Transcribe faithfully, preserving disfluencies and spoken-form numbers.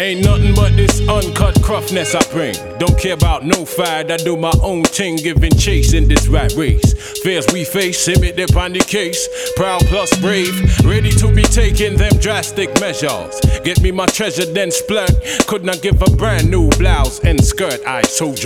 Ain't nothing but this uncut gruffness I bring. Don't care about no fight, I do my own thing, giving chase in this rat race. Fears we face, image upon the case. Proud plus brave, ready to be taking them drastic measures. Get me my treasure, then splurt. Could not give a brand new blouse and skirt. I soldier